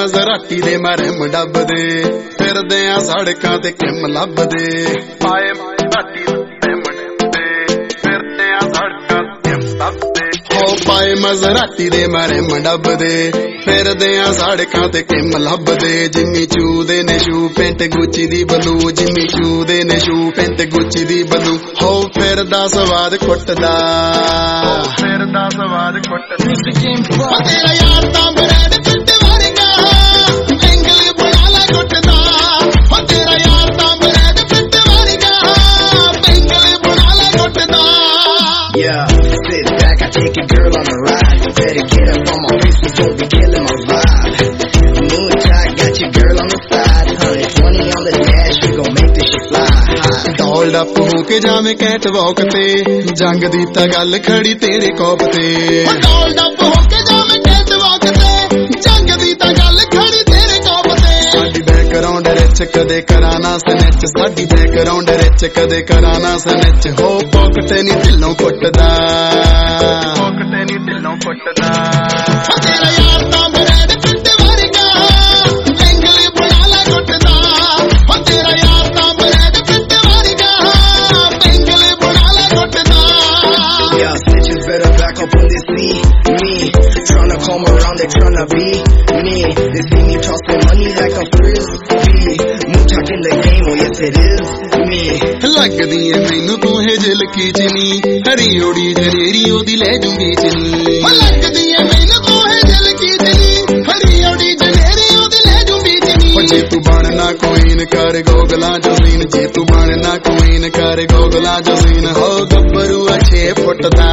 ਮਜ਼ਰਾਟੀ ਦੇ ਮਾਰੇ ਮਡੱਬਦੇ ਫਿਰਦੇ ਆ ਸੜਕਾਂ ਤੇ ਕਿਮ ਲੱਭਦੇ ਪਾਏ ਮਜ਼ਰਾਟੀ ਦੇ ਮਡੱਬਦੇ ਫਿਰਦੇ ਆ ਸੜਕਾਂ ਤੇ ਕਿਮ ਲੱਭਦੇ ਹੋ ਪਾਏ ਮਜ਼ਰਾਟੀ ਦੇ ਮਾਰੇ ਮਡੱਬਦੇ ਫਿਰਦੇ ਆ ਸੜਕਾਂ ਤੇ ਕਿਮ ਲੱਭਦੇ ਜਿੰਮੀ ਚੂ ਦੇ ਨੇ ਸ਼ੂ ਪੈਂਟ ਗੁੱਚੀ ਦੀ ਬਲੂ ਜਿੰਮੀ ਚੂ ਦੇ ਨੇ ਸ਼ੂ ਪੈਂਟ ਗੁੱਚੀ ਦੀ ਬਲੂ ਹੋ ਫਿਰਦਾ ਸਵਾਦ ਕੁੱਟਦਾ ਫਿਰਦਾ ਸਵਾਦ ਕੁੱਟਦਾ ਤੇਰਾ ਯਾਰ ਤਾਂ ਬਰੈਡ ਪਿੱਟ ਵਰਗਾ ਐਂਗਲ ਬਣਾ ਲਾ ਕੁੱਟਦਾ ਹੋ ਤੇਰਾ ਯਾਰ ਤਾਂ ਬਰੈਡ ਪਿੱਟ ਵਰਗਾ ਐਂਗਲ ਬਣਾ ਲਾ ਕੁੱਟਦਾ Yeah, sit back, I take a girl on a ride. Better get up on my face, but don't be killing my vibe. Moonshot, got your girl on the side. 120 on the dash, we gon' make this shit fly. Dolled up ਹੋ ਕੇ ਜਾਵੇਂ cat ਵਾਕ ਤੇ ਜੰਗ ਦੀ ਤਾਂ ਗੱਲ ਖੜੀ ਤੇਰੇ ਕੋਪ ਤੇ ਡੋਲਡ ਅਪ ਹੋ ਕੇ ਜਾਵੇਂ ਕੈਟ ਵਾਕ ਤੇ ਜੰਗ ਦੀ ਤਾਂ ਗੱਲ ਖੜੀ ਤੇਰੇ ਕੋਪ ਤੇ ਸਾਡੀ ਬੈਕਗ੍ਰਾਉਂਡ ਵਿੱਚ ਕਦੇ ਕਰਾਣਾ ਸਨੈਚ ਸਾਡੀ ਬੈਕਗ੍ਰਾਉਂਡ ਵਿੱਚ ਕਦੇ ਕਰਾਣਾ ਸਨੈਚ ਹੋ ਪੌਕਟ ਨਹੀਂ ਦਿਲੋਂ ਕੁੱਟਦਾ ਪੌਕਟ ਨਹੀਂ ਦਿਲੋਂ ਕੁੱਟਦਾ ਤੇਰਾ ਯਾਰ ਤਾਂ ਬਰੈਡ ਪਿੱਟ ਵਰਗਾ ਐਂਗਲ ਬਣਾ ਲਾ ਕੁੱਟਦਾ ਹੋ ਤੇਰਾ ਯਾਰ ਤਾਂ ਬਰੈਡ ਪਿੱਟ ਵਰਗਾ ਐਂਗਲ ਬਣਾ ਲਾ ਕੁੱਟਦਾ Yeah, snitches better back up when they see me. Tryna come around, they tryna be me. They see me tossing money like a frisbee. Moonshot in the game, oh yes it is me. ਲੱਗਦੀ ਏ ਮੈਨੂੰ ਤੂੰ ਹੈ ਜਲਕੀ ਚਨੀ ਹਰੀ ਓੜੀ Janeiro ਉਹਦੀ ਲੈ ਜੂੰਗੀ ਚਨੀ ਲੱਗਦੀ ਏ ਮੈਨੂੰ ਤੂੰ ਹੈ ਜਲਕੀ ਚਨੀ ਹਰੀ ਓੜੀ ਜਨੇਰੀ ਉਹਦੀ ਲੈ ਜੂੰਗੀ ਚਨੀ ਜੇ ਤੂੰ ਬਣਨਾ ਕੁਈਨ ਕਰ ਗੋਗਲਾਂ ਜਜ਼ੀਨ ਜੇ ਤੂੰ ਬਣਨਾ ਕੁਈਨ ਕਰ ਗੋਗਲਾਂ ਜਜ਼ੀਨ ਹੋ ਗੱਭਰੂ 6 ਫੁੱਟ ਦਾ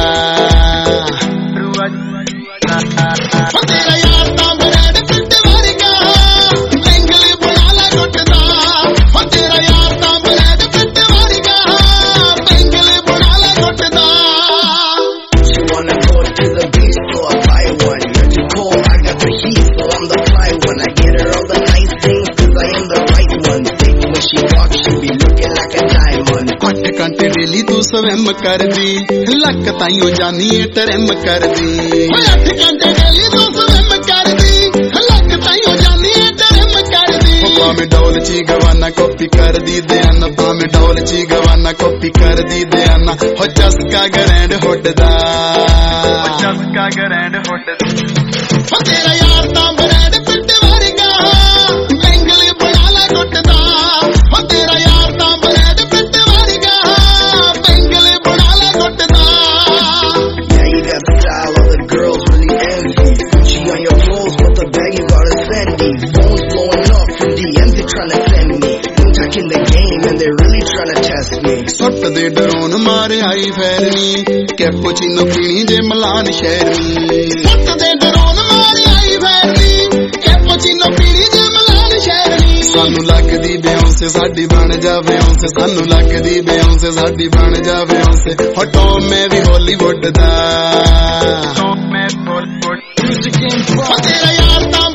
ਤੇਰਾ ਯਾਰ ਤਾਂ ਬਰੈਡ ਪਿੱਟ ਵਰਗਾ ਐਂਗਲ ਬਣਾ ਲਾ ਕੁੱਟਦਾ ਹੋ ਤੇਰਾ ਯਾਰ ਤਾਂ ਬਰੈਡ ਪਿੱਟ ਵਰਗਾ ਐਂਗਲ ਬਣਾ ਲਾ ਕੁੱਟਦਾ She wanna go to the beach, so I buy one. You're too cold, I got the heat, so I'm the fly one. I get her all the nice things, cause I am the right one. Think when she walks, she be looking like a diamond. 8 ਘੰਟੇ daily ਤੂੰ swim ਕਰਦੀ ਲੱਕ ਤਾਈਓ ਜਾਨੀ ਏ term ਕਰਦੀ 8 ਘੰਟੇ daily ਤੂੰ swim ਕਰਦੀ ਲੱਕ ਤਾਈਓ ਜਾਨੀ ਏ term ਕਰਦੀ ਭਾਵੇਂ ਡੋਲ ਚੀ ਗਵਾਨਾ ਕਾਪੀ ਕਰਦੀ ਦਿਆਨਾ ਭਾਵੇਂ ਡੋਲ ਚੀ ਗਵਾਨਾ ਕਾਪੀ ਕਰਦੀ ਦਿਆਨਾ ਹੋ ਚਸਕਾ ਗਰੈਂਡ ਹੁੱਡਦਾ ਚਸਕਾ ਗਰੈਂਡ ਹੁੱਡਦਾ ਤੇਰਾ ਯਾਰ ਤਾਂ ਬਰੈਡ ਪਿੱਟ ਵਰਗਾ ਐਂਗਲ ਬਣਾ ਲਾ ਕੁੱਟਦਾ ਹੋ ਤੇਰਾ ਯਾਰ ਤਾਂ ਬਰੈਡ ਪਿੱਟ ਵਰਗਾ ਐਂਗਲ ਬਣਾ ਲਾ ਕੁੱਟਦਾ Yeah, you got the style all the girls really envy. Gucci on your clothes, but the bag you got is Fendi. Phones blowing up from DMs, they tryna send me. Moonshot in the game, and they really tryna test me. ਸੁੱਟ ਦੇ drone ਮਾਰੇ ਆਈ ਫੈਰਨੀ cappuccino ਪੀਣੀ ਜੇ ਮਲਾਨ ਸ਼ਹਿਰਨੀ ਸੁੱਟ ਦੇ drone ਮਾਰੇ ਆਈ ਫੈਰਨੀ cappuccino ਪੀਣੀ ਜੇ ਮਲਾਨ ਸ਼ਹਿਰਨੀ ਸਾਨੂੰ ਲੱਗਦੀ ਬਿਓਂਸੇ ਸਾਡੀ ਬਣ ਜਾਵੇ ਔਂਸੇ ਸਾਨੂੰ ਲੱਗਦੀ ਬਿਓਂਸੇ ਸਾਡੀ ਬਣ ਜਾਵੇ ਔਂਸੇ ਹਟੋ ਮੈਂ ਵੀ ਹਾਲੀਵੁੱਡ ਦਾ ਤੇਰਾ ਯਾਰ ਤਾਂ